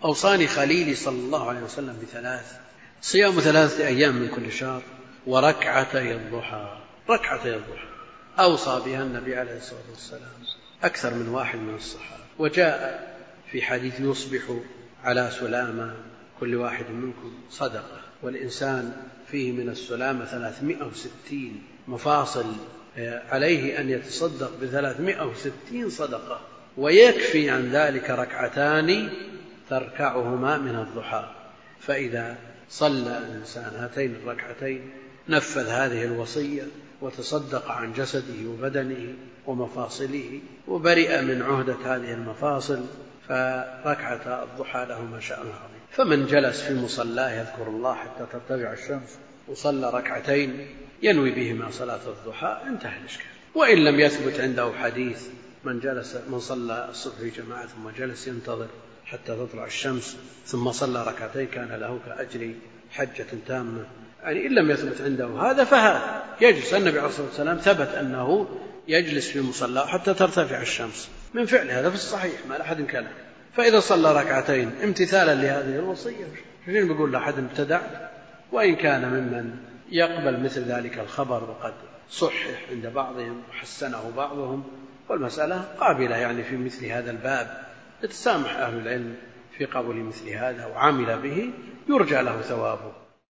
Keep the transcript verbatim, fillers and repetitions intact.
أوصاني خليلي صلى الله عليه وسلم بثلاث: صيام ثلاثة أيام من كل شهر، وركعتي الضحى. ركعتي الضحى أوصى بها النبي عليه الصلاة والسلام أكثر من واحد من الصحابة. وجاء في حديث: يصبح على سلامة كل واحد منكم صدقة. والإنسان فيه من السلامة ثلاثمائة وستين مفاصل، عليه أن يتصدق بثلاثمائة وستين صدقة، ويكفي عن ذلك ركعتان تركعهما من الضحى. فإذا صلى الإنسان هاتين الركعتين نفذ هذه الوصية وتصدق عن جسده وبدنه ومفاصله وبرئ من عهدة هذه المفاصل، فركعة الضحى لهما شأن عظيم. فمن جلس في مصلاه يذكر الله حتى ترتفع الشمس وصلى ركعتين ينوي بهما صلاة الضحى انتهى الإشكال. وإن لم يثبت عنده حديث من جلس من صلى الصبح في جماعة ثم جلس ينتظر حتى تطلع الشمس ثم صلى ركعتين كان له كأجر حجة تامة، يعني إن لم يثبت عنده هذا فهذا يجلس. النبي عليه الصلاة والسلام ثبت أنه يجلس في مصلاه حتى ترتفع الشمس من فعل هذا في الصحيح ما لأحد كلام. فإذا صلى ركعتين امتثالا لهذه الوصية شنو بيقول لأحد ابتدع؟ وإن كان ممن يقبل مثل ذلك الخبر وقد صحح عند بعضهم وحسنه بعضهم، والمسألة قابلة يعني في مثل هذا الباب يتسامح أهل العلم في قبول مثل هذا وعامل به يرجى له ثوابه.